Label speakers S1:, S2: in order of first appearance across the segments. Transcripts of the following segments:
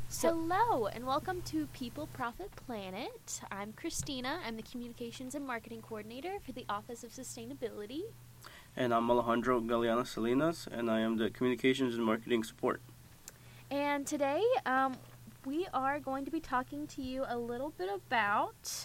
S1: Hello, and welcome to People Profit Planet. I'm Christina. I'm the Communications and Marketing Coordinator for the Office of Sustainability.
S2: And I'm Alejandro Galeana Salinas, and I am the Communications and Marketing Support.
S1: And today, we are going to be talking to you a little bit about,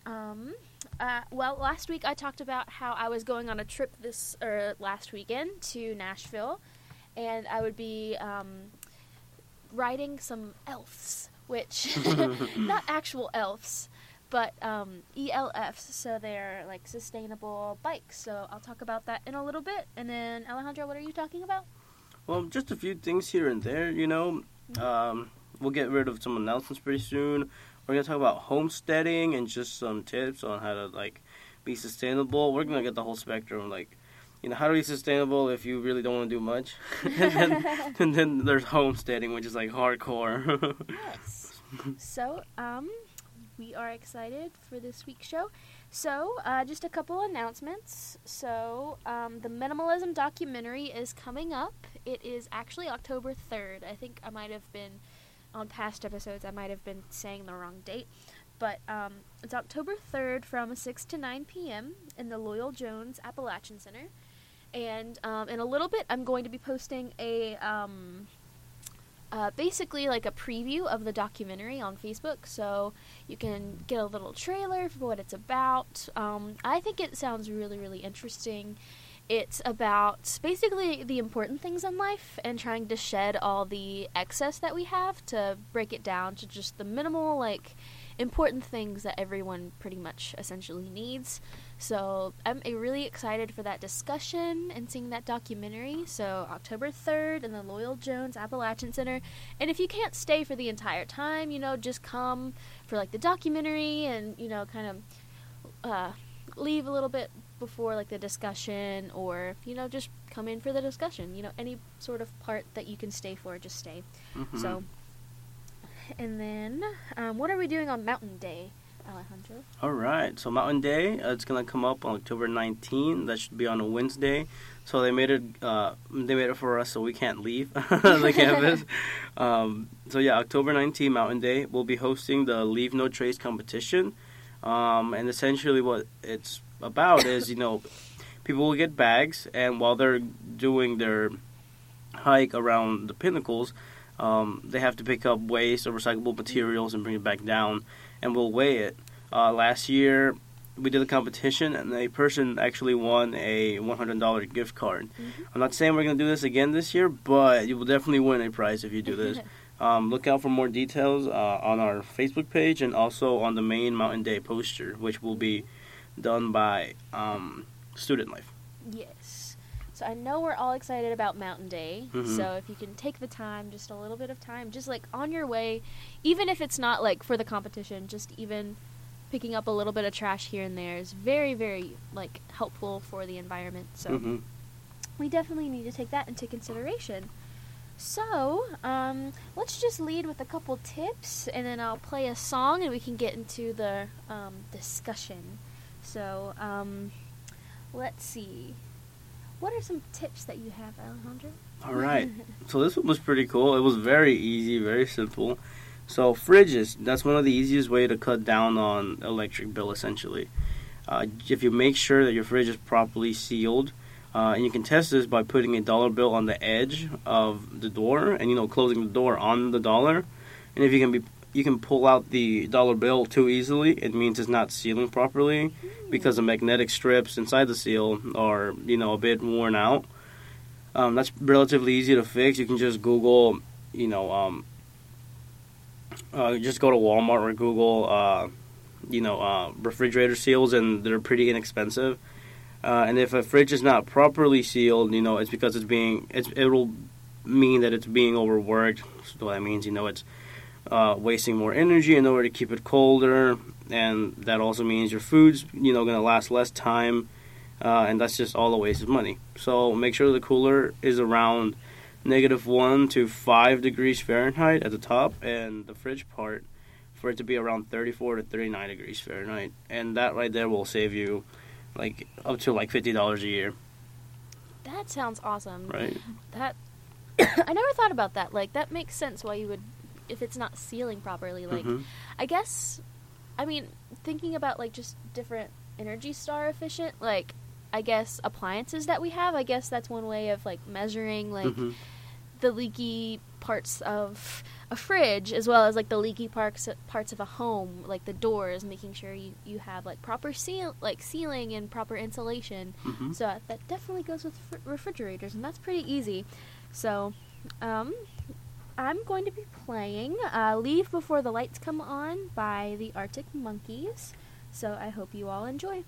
S1: last week I talked about how I was going on a trip last weekend to Nashville, and I would be riding some elves, which, not actual elves, but ELFs, so they're like sustainable bikes. So I'll talk about that in a little bit. And then, Alejandro, what are you talking about?
S2: Well, just a few things here and there, We'll get rid of some announcements pretty soon. We're going to talk about homesteading and just some tips on how to, be sustainable. We're going to get the whole spectrum, how to be sustainable if you really don't want to do much. and then there's homesteading, which is, hardcore.
S1: Yes. So, we are excited for this week's show. So, just a couple announcements. So, the Minimalism documentary is coming up. It is actually October 3rd. I think I might have been, on past episodes, I might have been saying the wrong date. But it's October 3rd from 6 to 9 p.m. in the Lloyd-Jones Appalachian Center. And in a little bit, I'm going to be posting basically like a preview of the documentary on Facebook, so you can get a little trailer for what it's about. I think it sounds really, really interesting. It's about basically the important things in life and trying to shed all the excess that we have to break it down to just the minimal, important things that everyone pretty much essentially needs. So I'm really excited for that discussion and seeing that documentary. So October 3rd in the Lloyd-Jones Appalachian Center. And if you can't stay for the entire time, just come for the documentary and, kind of leave a little bit before the discussion, or, just come in for the discussion. Any sort of part that you can stay for, just stay.
S2: Mm-hmm.
S1: So, and then, what are we doing on Mountain Day, Alejandro?
S2: All right, so Mountain Day, it's going to come up on October 19th. That should be on a Wednesday. So they made it for us so we can't leave the campus. October 19th, Mountain Day, we'll be hosting the Leave No Trace competition. And essentially what it's about is, people will get bags, and while they're doing their hike around the pinnacles, they have to pick up waste or recyclable materials and bring it back down, and we'll weigh it. Last year, we did a competition, and a person actually won a $100 gift card. Mm-hmm. I'm not saying we're going to do this again this year, but you will definitely win a prize if you do this. Look out for more details on our Facebook page and also on the main Mountain Day poster, which will be done by Student Life.
S1: Yes. So I know we're all excited about Mountain Day.
S2: Mm-hmm.
S1: So if you can take the time, just a little bit of time, just on your way, even if it's not for the competition, just even picking up a little bit of trash here and there is very, very helpful for the environment. So we definitely need to take that into consideration. So let's just lead with a couple tips, and then I'll play a song, and we can get into the discussion. So let's see. What are some tips that you have, Alejandro?
S2: All right. So this one was pretty cool. It was very easy, very simple. So fridges, that's one of the easiest way to cut down on electric bill, essentially. If you make sure that your fridge is properly sealed, and you can test this by putting a dollar bill on the edge of the door and, closing the door on the dollar. And if you can pull out the dollar bill too easily, it means it's not sealing properly because the magnetic strips inside the seal are, a bit worn out. That's relatively easy to fix. You can just Google, just go to Walmart or Google, refrigerator seals, and they're pretty inexpensive. And if a fridge is not properly sealed, it's because it will mean that it's being overworked. So that means, it's wasting more energy in order to keep it colder, and that also means your food's, going to last less time, and that's just all a waste of money. So make sure the cooler is around -1 to 5 degrees Fahrenheit at the top, and the fridge part for it to be around 34 to 39 degrees Fahrenheit. And that right there will save you up to $50 a year.
S1: That sounds awesome.
S2: Right.
S1: That I never thought about that. That makes sense why you would if it's not sealing properly. Like,
S2: Mhm.
S1: I guess, I mean, thinking about like just different Energy Star efficient, like, I guess appliances that we have, I guess that's one way of like measuring like
S2: Mhm.
S1: the leaky parts of a fridge, as well as like the leaky parts of a home, like the doors, making sure you have like proper sealing and proper insulation.
S2: Mhm.
S1: So that definitely goes with refrigerators, and that's pretty easy. So I'm going to be playing Leave Before the Lights Come On by the Arctic Monkeys. So I hope you all enjoy.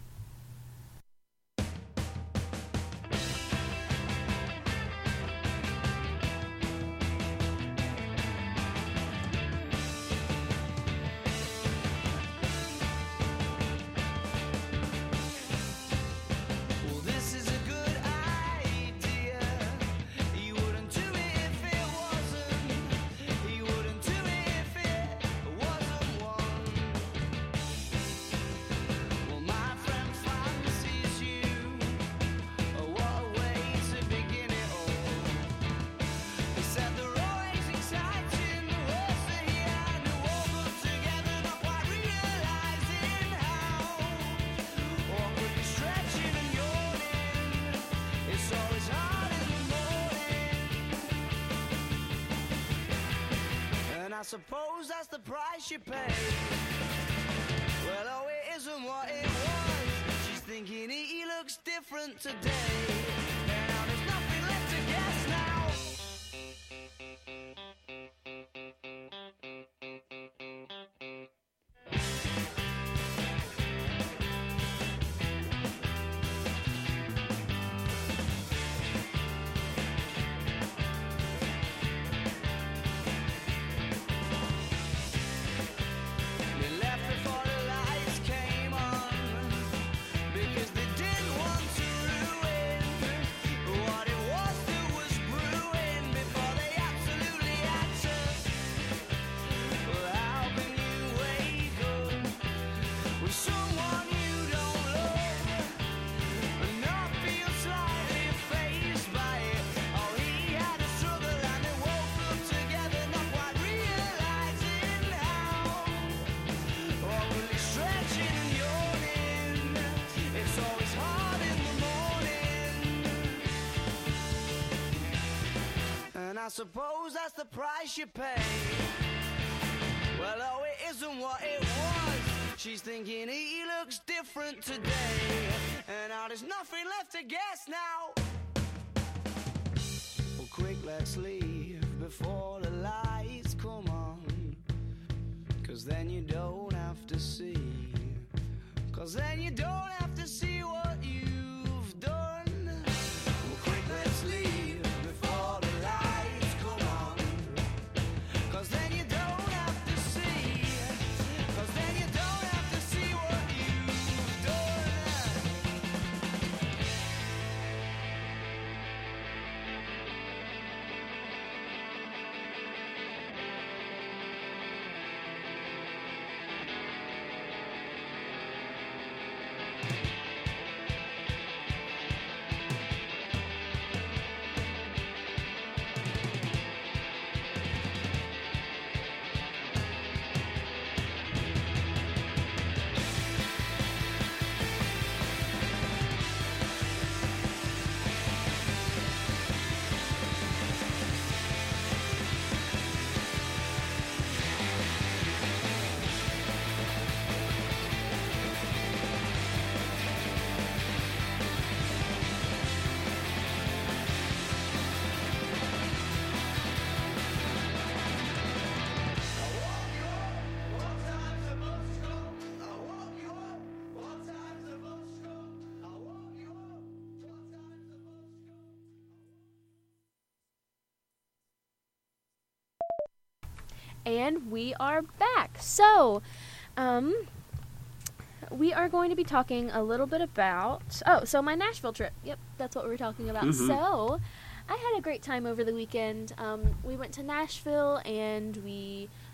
S3: Well, this is a good idea. You wouldn't do it if it wasn't. You wouldn't do it if it wasn't one. Well, my friend fancies you. Oh, what a way to begin it all. He said they're always exciting. The words that he had to walk up together, not quite realizing how. Awkwardly stretching and yawning. It's always hard in the morning. And I suppose that's the price you pay. Well, oh, it isn't what it was. She's thinking he looks different today. And now there's nothing left to guess now. They left before the lights came on because they didn't want to ruin what it was that was brewing before they absolutely had to. Well, how can you wake up with someone you don't love and not feel slightly fazed by it? Oh, he had a struggle and they woke up together, not quite realizing how. Overly stretching and yawning. It's always hard in the morning. And I suppose that's the price you pay. Well, oh, it isn't what it was. She's thinking he looks different today. And now there's nothing left to guess now. Well, quick, let's leave before the lights come on. 'Cause then you don't have to see. 'Cause then you don't have to see what you've done. Well, quick, let's leave before the lights come on. 'Cause then you don't have to see. 'Cause then you don't have to see what you've done.
S1: And we are back. So, we are going to be talking a little bit about my Nashville trip. Yep, that's what we're talking about.
S2: Mhm.
S1: So, I had a great time over the weekend. We went to Nashville and we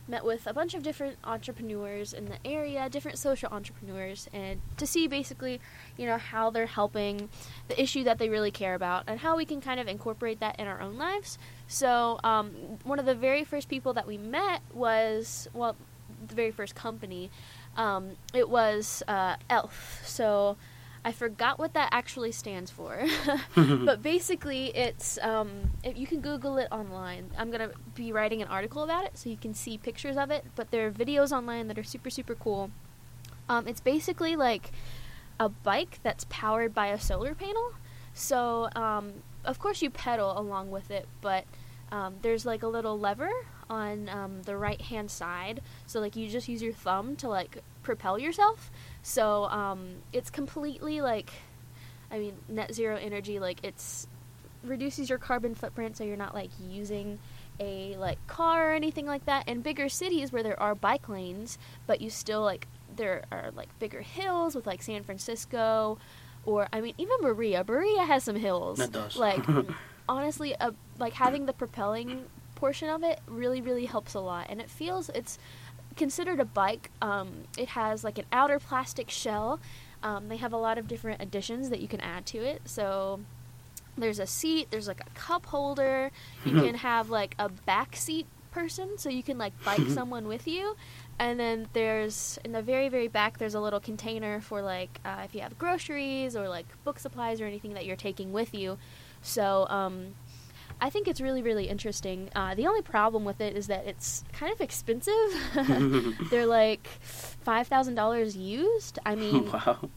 S1: met with a bunch of different entrepreneurs in the area, different social entrepreneurs, and to see basically, how they're helping the issue that they really care about and how we can kind of incorporate that in our own lives. So one of the very first people that we met was, the very first company, it was ELF. So I forgot what that actually stands for, but basically it's, if you can Google it online. I'm going to be writing an article about it so you can see pictures of it, but there are videos online that are super, super cool. It's basically like a bike that's powered by a solar panel. So, of course you pedal along with it, but there's like a little lever on the right hand side, so like you just use your thumb to like propel yourself. So it's completely like, net zero energy. Like, it's reduces your carbon footprint, so you're not like using a like car or anything like that. In bigger cities where there are bike lanes, but you still like, there are like bigger hills with like San Francisco, or even Berea has some hills.
S2: It does.
S1: Like honestly, like having the propelling portion of it really, really helps a lot, and it's considered a bike. It has like an outer plastic shell. They have a lot of different additions that you can add to it. So there's a seat, there's like a cup holder. You can have like a back seat person, so you can like bike someone with you. And then there's, in the very, very back, there's a little container for like if you have groceries or like book supplies or anything that you're taking with you. So I think it's really, really interesting. The only problem with it is that it's kind of expensive. They're like $5,000 used.
S2: Wow.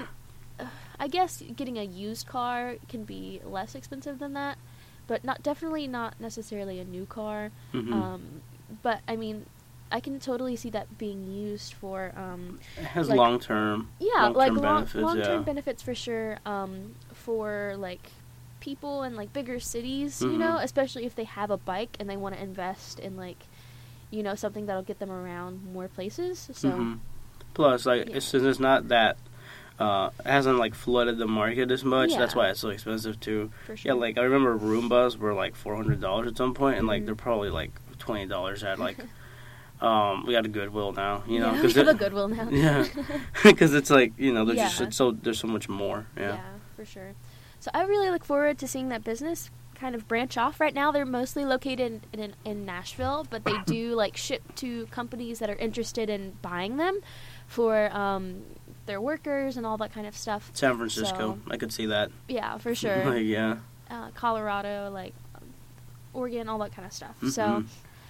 S1: I guess getting a used car can be less expensive than that, but definitely not necessarily a new car. But I can totally see that being used for
S2: It has
S1: like,
S2: long-term benefits.
S1: Long-term benefits for sure. For like people in like bigger cities, especially if they have a bike and they want to invest in like, something that'll get them around more places. So
S2: plus, like, since it's not that it hasn't like flooded the market as much, that's why it's so expensive too.
S1: For sure.
S2: Yeah, like I remember Roombas were like $400 at some point, and like they're probably like $20 at like we got a Goodwill now,
S1: we have a Goodwill now.
S2: Yeah, because it's like, there's there's so much more. Yeah,
S1: for sure. So I really look forward to seeing that business kind of branch off. Right now they're mostly located in Nashville, but they do like ship to companies that are interested in buying them for their workers and all that kind of stuff.
S2: San Francisco,
S1: So,
S2: I could see that.
S1: Yeah, for sure.
S2: Like, yeah.
S1: Colorado, like Oregon, all that kind of stuff. So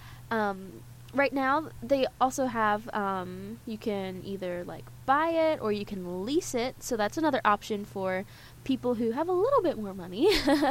S1: right now they also have you can either like buy it or you can lease it. So that's another option for people who have a little bit more money.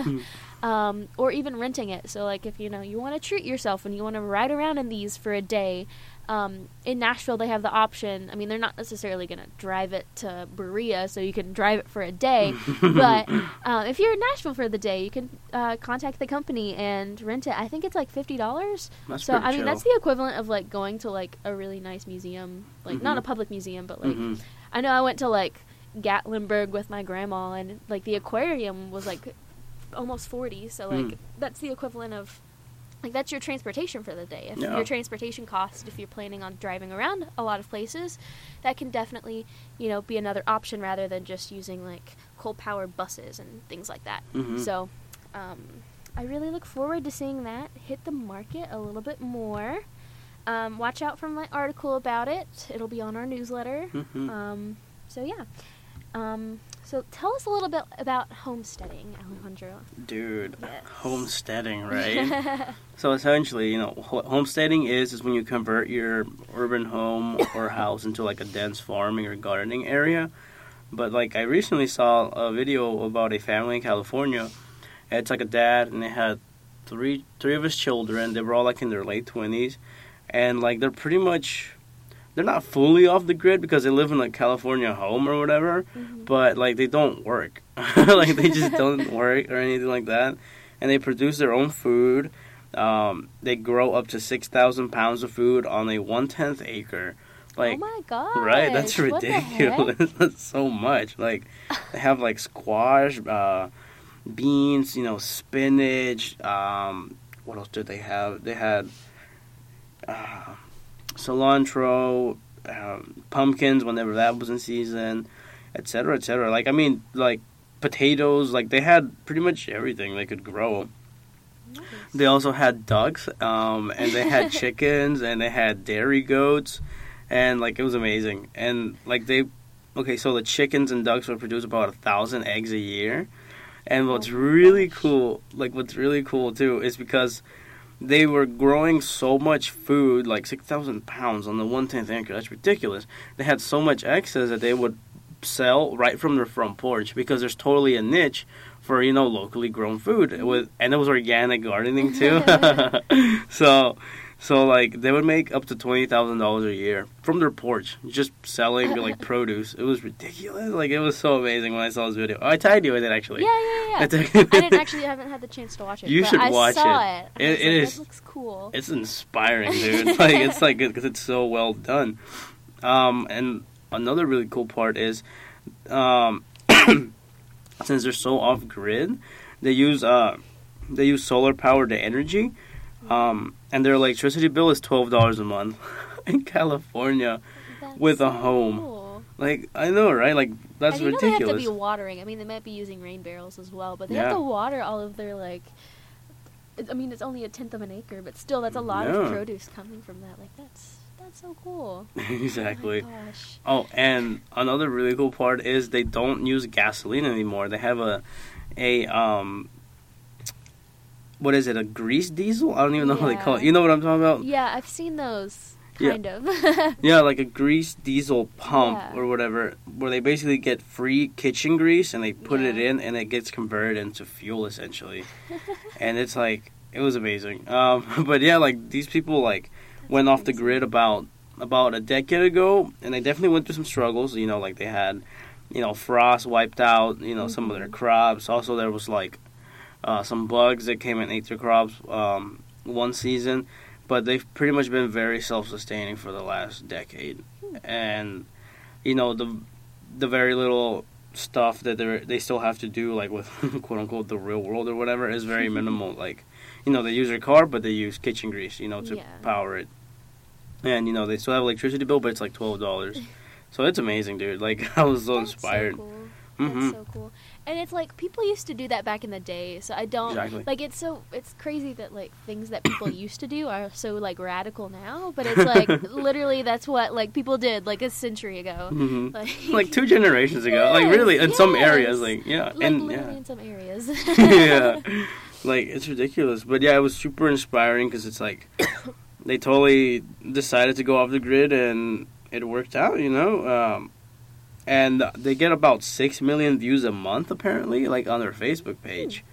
S1: Or even renting it. So like if you want to treat yourself and you want to ride around in these for a day, in Nashville they have the option. They're not necessarily going to drive it to Berea so you can drive it for a day, but if you're in Nashville for the day, you can contact the company and rent it. I think it's like $50.
S2: That's
S1: so
S2: pretty chill.
S1: that's the equivalent of like going to like a really nice museum, like not a public museum, but like I know I went to like Gatlinburg with my grandma, and like the aquarium was like almost 40, so like that's the equivalent of like that's your transportation for the day. If your transportation cost, if you're planning on driving around a lot of places, that can definitely be another option rather than just using like coal powered buses and things like that. So I really look forward to seeing that hit the market a little bit more. Watch out for my article about it. It'll be on our newsletter. So yeah. So tell us a little bit about homesteading, Alejandro.
S2: Dude,
S1: Yes.
S2: homesteading, right? So essentially, what homesteading is when you convert your urban home or house into like a dense farming or gardening area. But like I recently saw a video about a family in California. It's like a dad, and they had three of his children. They were all like in their late 20s, and like they're not fully off the grid because they live in a California home or whatever, but like they don't work. Like they just don't work or anything like that. And they produce their own food. They grow up to 6,000 pounds of food on a 1/10 acre. Like,
S1: oh my god!
S2: Right, that's ridiculous. That's so much. Like they have like squash, beans, spinach. What else did they have? They had cilantro, pumpkins whenever that was in season, etc., etc. Like, I mean, like, potatoes, like, they had pretty much everything they could grow.
S1: Nice.
S2: They also had ducks, and they had chickens, and they had dairy goats, and, like, it was amazing. And, like, okay, so the chickens and ducks would produce about 1,000 eggs a year. And what's
S1: Oh my
S2: really
S1: gosh.
S2: cool, like, what's really cool, too, is because they were growing so much food, like 6,000 pounds on the 1/10 acre. That's ridiculous. They had so much excess that they would sell right from their front porch because there's totally a niche for, locally grown food. And it was organic gardening too. So like they would make up to $20,000 a year from their porch just selling like produce. It was ridiculous. Like, it was so amazing when I saw this video. I tagged you in it actually.
S1: Yeah.
S2: I
S1: Haven't had the chance to watch it.
S2: You
S1: but
S2: should
S1: I
S2: watch
S1: saw
S2: it.
S1: it.
S2: It is.
S1: That looks cool.
S2: It's inspiring, dude. Like, it's like because it's so well done. And another really cool part is, since they're so off grid, they use solar powered energy, and their electricity bill is $12 a month in California
S1: That's
S2: with a
S1: so
S2: home.
S1: cool.
S2: Like, I know, right? Like, that's
S1: and you know
S2: ridiculous.
S1: they have to be watering. I mean, they might be using rain barrels as well, but they have
S2: Yeah.
S1: to water all of their I mean, it's only 1/10 of an acre, but still, that's a lot
S2: Yeah.
S1: of produce coming from that. Like, that's so cool.
S2: Exactly.
S1: Oh my gosh.
S2: Oh, and another really cool part is they don't use gasoline anymore. They have a what is it? A grease diesel? I don't even know what they call it.
S1: Yeah.
S2: You know what I'm talking about?
S1: Yeah, I've seen those
S2: Yeah.
S1: kind of.
S2: Yeah, like a grease diesel pump
S1: Yeah.
S2: or whatever, where they basically get free kitchen grease and they put it
S1: Yeah.
S2: in and it gets converted into fuel essentially. And it's like, it was amazing. But yeah, like these people like went off the
S1: crazy.
S2: grid about a decade ago, and they definitely went through some struggles. Like they had, frost wiped out, some of their crops. Also, there was like some bugs that came and ate their crops one season. But they've pretty much been very self-sustaining for the last decade, and the very little stuff that they still have to do, like with quote unquote the real world or whatever, is very minimal. Like, they use their car, but they use kitchen grease, to
S1: Yeah.
S2: power it, and they still have electricity bill, but it's like $12. So it's amazing, dude. Like, I was so
S1: That's
S2: inspired.
S1: So cool.
S2: Mhm.
S1: That's so cool. And it's like people used to do that back in the day, so I don't
S2: Exactly.
S1: like it's crazy that like things that people used to do are so like radical now, but it's like literally that's what like people did like a century ago.
S2: Mhm.
S1: Like,
S2: Like 2 generations ago, like really in some areas, like yeah,
S1: like
S2: and
S1: literally
S2: yeah.
S1: in some areas.
S2: Yeah, like it's ridiculous, but yeah, it was super inspiring because it's like they totally decided to go off the grid and it worked out, and they get about 6 million views a month apparently, like on their Facebook page.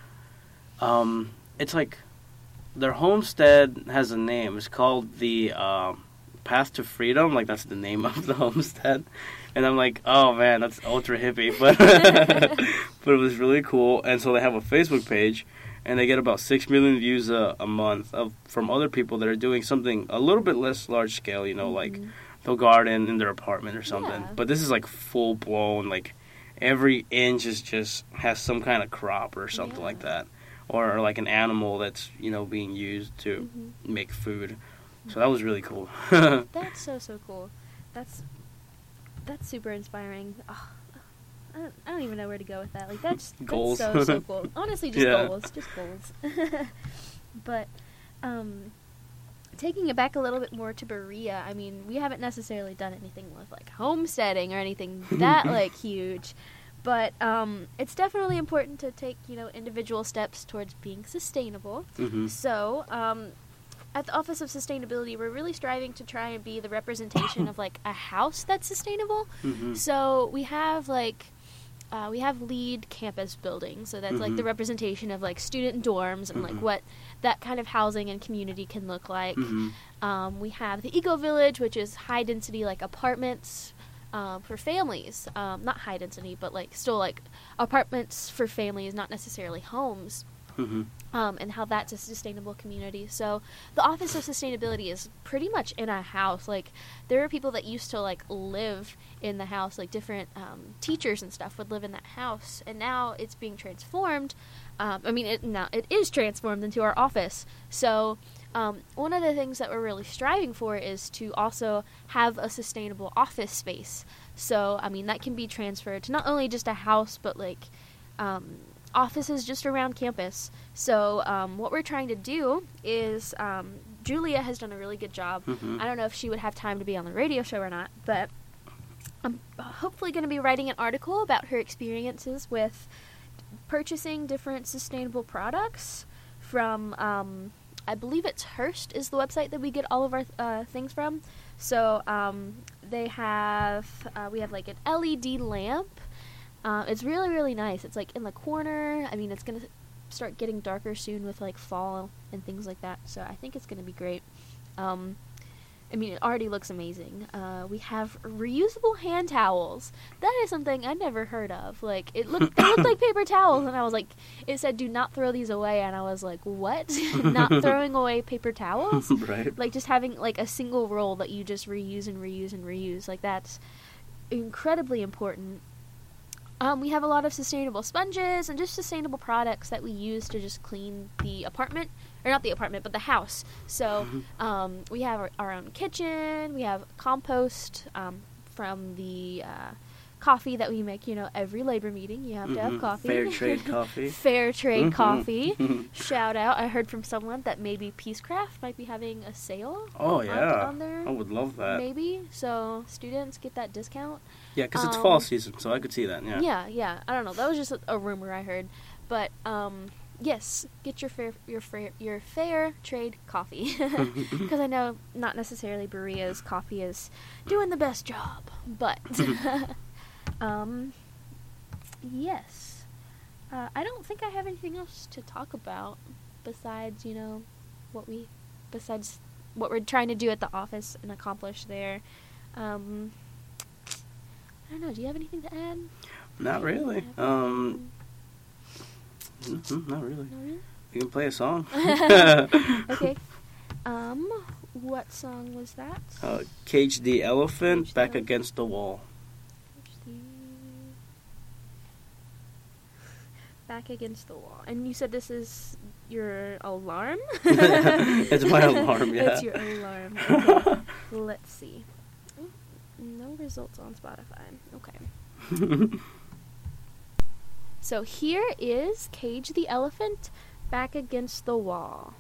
S2: It's like their homestead has a name. It's called the Path to Freedom. Like, that's the name of the homestead. And I'm like, oh man, that's ultra hippie, but but it was really cool. And so they have a Facebook page, and they get about 6 million views a month from other people that are doing something a little bit less large scale. Like they'll garden in their apartment or something.
S1: Yeah.
S2: But this is like full blown. Like every inch is just has some kind of crop or something
S1: Yeah.
S2: like that, or like an animal that's being used to
S1: Mhm.
S2: make food. So that was really cool.
S1: That's so cool. That's super inspiring. Oh, I don't even know where to go with that. Like that's
S2: Goals.
S1: so cool. Honestly, just
S2: Yeah.
S1: goals. But taking it back a little bit more to Berea, I mean, we haven't necessarily done anything with like homesteading or anything that like huge. But it's definitely important to take, individual steps towards being sustainable.
S2: Hmm.
S1: So, at the Office of Sustainability, we're really striving to try and be the representation of like a house that's sustainable.
S2: Hmm.
S1: So we have we have LEED campus buildings, so that's like the
S2: Mhm.
S1: representation of like student dorms and like
S2: Mhm.
S1: what that kind of housing and community can look like.
S2: Hmm.
S1: We have the Eco Village, which is high density like apartments for families. Not high density, but like still like apartments for families, not necessarily homes.
S2: Hmm.
S1: And how that's a sustainable community. So the Office of Sustainability is pretty much in a house. Like there are people that used to like live in the house, like different teachers and stuff would live in that house, and now it's being transformed. It is transformed into our office. So one of the things that we're really striving for is to also have a sustainable office space. So, I mean, that can be transferred to not only just a house, but like offices just around campus. So, what we're trying to do is Julia has done a really good job. I don't know if she would have time to be on the radio show or not, but I'm hopefully going to be writing an article about her experiences with purchasing different sustainable products from, I believe it's Hearst is the website that we get all of our things from. So we have like an LED lamp. It's really, really nice. It's like in the corner. I mean, it's going to start getting darker soon with like fall and things like that. So I think it's going to be great. I mean, it already looks amazing. We have reusable hand towels. That is something I never heard of. Like, they looked like paper towels, and I was like, it said, do not throw these away, and I was like, what? Not throwing away paper towels?
S2: Right.
S1: Like, just having, like, a single roll that you just reuse and reuse and reuse. Like, that's incredibly important. We have a lot of sustainable sponges and just sustainable products that we use to just clean the apartment. Or not the apartment, but the house. So we have our own kitchen. We have compost from the coffee that we make. You know, every labor meeting you have to have coffee.
S2: Fair trade coffee.
S1: Fair trade coffee. Shout out. I heard from someone that maybe Peacecraft might be having a sale.
S2: Oh, yeah.
S1: On there.
S2: I would love that.
S1: Maybe. So students get that discount.
S2: Yeah, because it's fall season, so I could see that, yeah.
S1: Yeah. I don't know. That was just a rumor I heard. But, yes, get your fair trade coffee. Because I know not necessarily Berea's coffee is doing the best job. But, yes. I don't think I have anything else to talk about besides, what we're trying to do at the office and accomplish there. I don't know. Do you have anything to add?
S2: Not really. Not really.
S1: Not really?
S2: You can play a song.
S1: Okay. What song was that?
S2: Cage the Elephant,
S1: Cage the
S2: Back
S1: Elephant.
S2: Against the Wall.
S1: Back Against the Wall. And you said this is your alarm?
S2: It's my alarm, yeah.
S1: It's your alarm. Okay. Let's see. No results on Spotify. Okay. So here is Cage the Elephant, Back Against the Wall.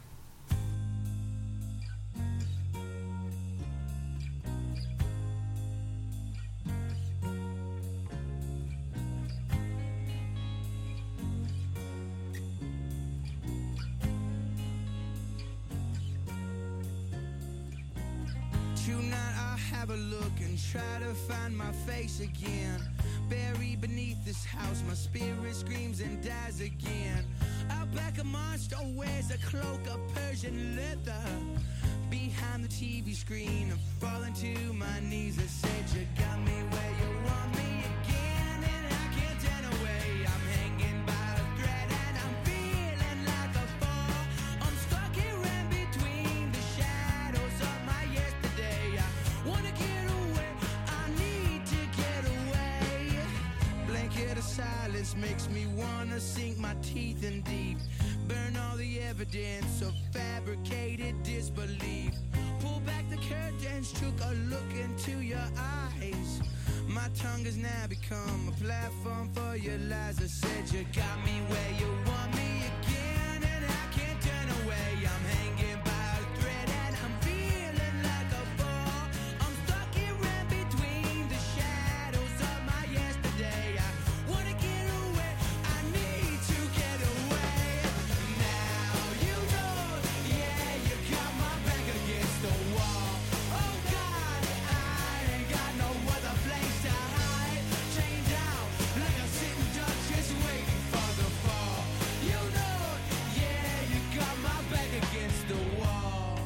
S3: Tonight I'll have a look and try to find my face again. Buried beneath this house, my spirit screams and dies again. Out back a monster wears a cloak of Persian leather. Behind the TV screen, I'm falling to my knees. I said you got me where you want me again, and I can't turn away. I'm hanging by a thread and I'm feeling like a fall. I'm stuck here in between the shadows of my yesterday. I wanna get away, I need to get away. Blanket of silence makes me wanna sink my teeth in deep. Burn all the evidence of fabricated disbelief. Pull back the curtains, took a look into your eyes. My tongue has now become a platform for your lies. I said you got me where you want me again, and I can't turn away. I'm hanging by a thread and I'm feeling like a ball. I'm stuck here in between the shadows of my yesterday. I wanna get away, I need to get away. Now you know, yeah, you got my back against the wall. Oh God, I ain't got no other place to hide. Chained out like a sitting duck, just waiting for the fall. You know, yeah, you got my back against the wall.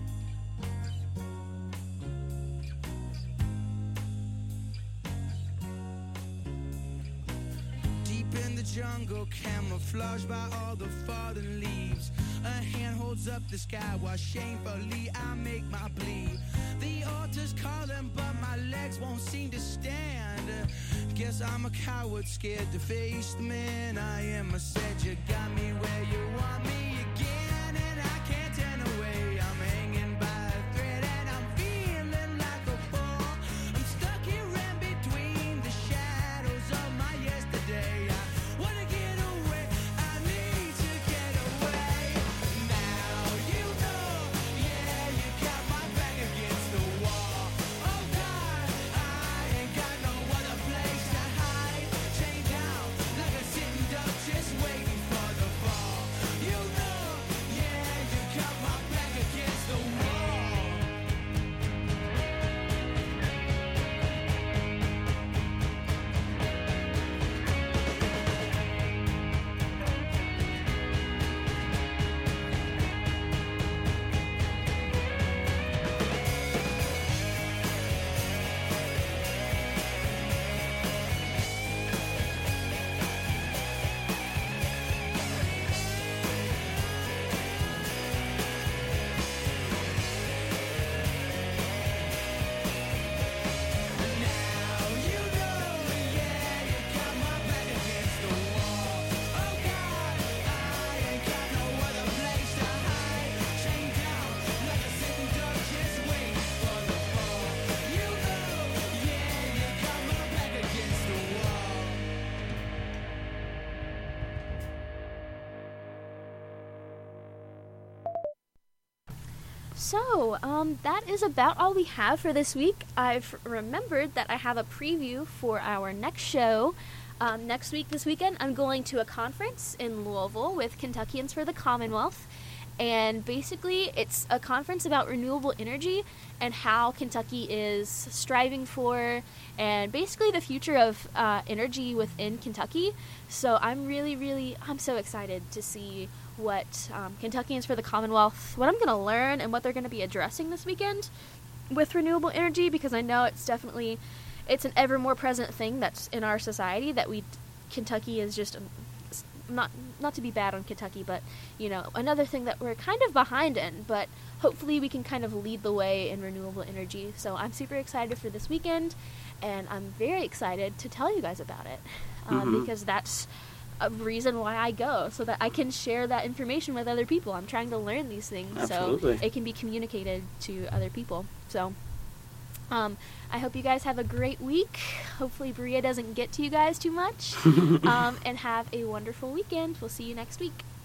S3: Deep in the jungle, camouflaged by all the fallen leaves. A hand holds up the sky while shamefully I make my plea. The altar's calling, but my legs won't seem to stand. Guess I'm a coward, scared to face the man I am. I said you got me where you want me again, and I can't turn away.
S1: That is about all we have for this week. I've remembered that I have a preview for our next show. Next week, this weekend, I'm going to a conference in Louisville with Kentuckians for the Commonwealth. And basically, it's a conference about renewable energy and how Kentucky is striving for, and basically the future of energy within Kentucky. So I'm so excited to see what Kentuckians for the Commonwealth, what I'm going to learn and what they're going to be addressing this weekend with renewable energy, because I know it's an ever more present thing that's in our society that Kentucky is just not to be bad on Kentucky, but another thing that we're kind of behind in, but hopefully we can kind of lead the way in renewable energy. So I'm super excited for this weekend, and I'm very excited to tell you guys about it, because that's a reason why I go, so that I can share that information with other people. I'm trying to learn these things.
S2: Absolutely.
S1: So it can be communicated to other people. So I hope you guys have a great week. Hopefully Berea doesn't get to you guys too much. And have a wonderful weekend. We'll see you next week.